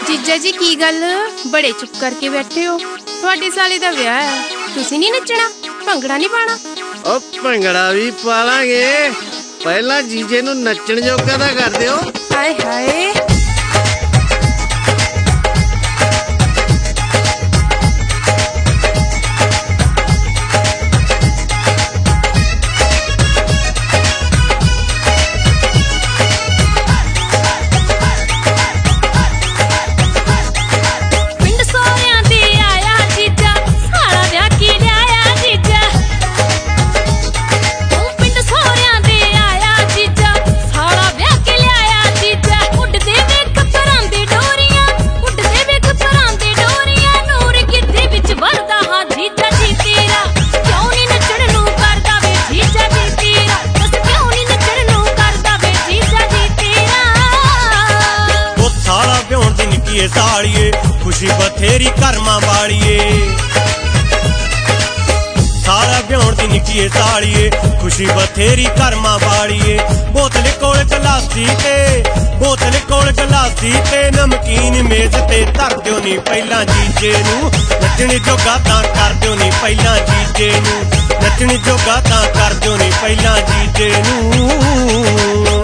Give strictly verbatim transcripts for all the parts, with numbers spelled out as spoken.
जीजा जी की गल बड़े चुप करके बैठे हो? तुहाडे साले दा विआह है, तुसीं नहीं नचना? भंगड़ा नहीं पाना? ओ भंगड़ा भी पालांगे, पहला जीजे नूं नचण जोगा तां कर दिओ। हाय हाय सालिए खुशी बथेरी कर्मा वालिए, सारा ब्याह दी निकी सालिए खुशी बथेरी कर्मा वालिए। बोतल कोल गलासी ते बोतल कोल गलासी ते नमकीन मेज ते धर दिओ नी पहला जीजे नूं, नचने जोगा तां कर दिओ नी पहला जीजे नूं, नचने जोगा तां कर दिओ नी पहला जीजे नूं।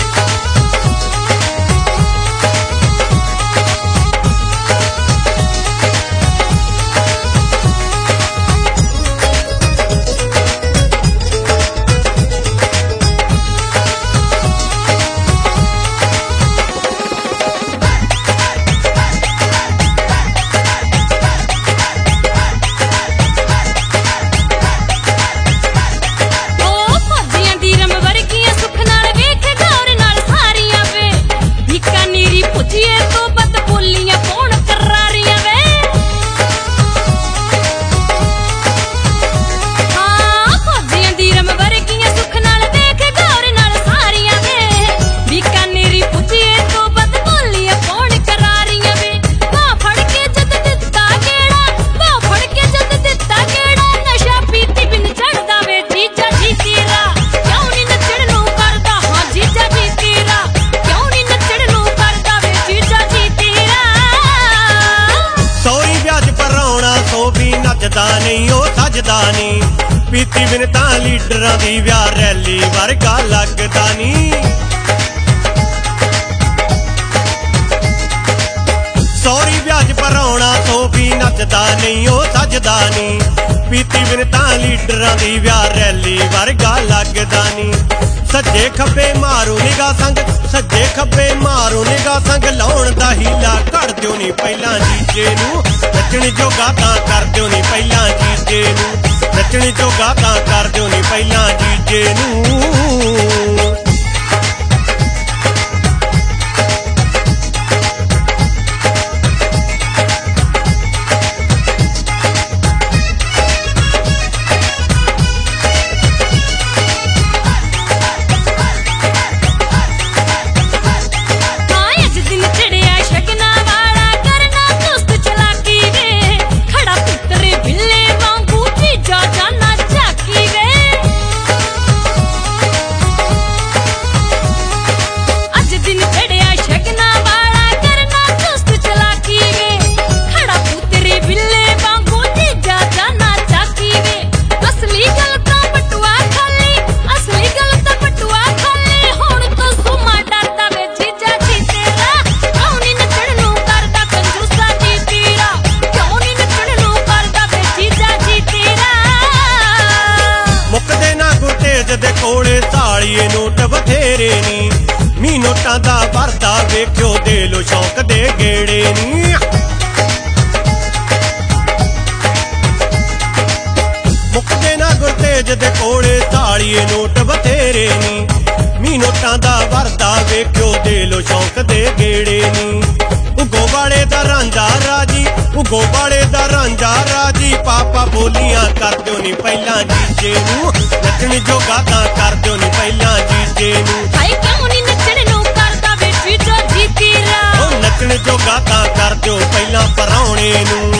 नहीं ओ सजदा नहीं पीती बिन तां लीडरां दी विआह रैली वर्गा लगदा नहीं। सौरी ब्याज पर आउणा तो भी नचदा नहीं ओ सजदा नहीं पीती बिन तां लीडरां दी विआह रैली वर्गा लगदा नहीं। सज्जे खब्बे मारो निगाह संग सज्जे खब्बे मारो निगाह संग लाउण दा हीला कर दिओ नी पहला जीजे नूं, नचण जोगा तां कर दिओ नी पहला जीजे नूं, नचण जोगा तां कर दिओ नी पहला जीजे नूं। सालिए नोट बथेरे नी मी नोटां दा भरदा वेख्यो दे लो शौक दे गेड़े नी। मुकदे ना गुरतेज दे कोले सालिए नोट बथेरे नी मी नोटां दा भरदा वेख्यो दे लो शौक दे गेड़े नी। उगो वाले दा रांझा राजी उगो वाले दा रांझा राजी पापा बोलियां कर दिओ नी पहला जीजे नूं, नचण जोगा तां कर दिओ नी पहला जीजे नूं। हाय क्यों नी नचण नूं करदा वे जीजा जी तेरा, ओ नचण जोगा तां कर दिओ पहला पराउणे नूं।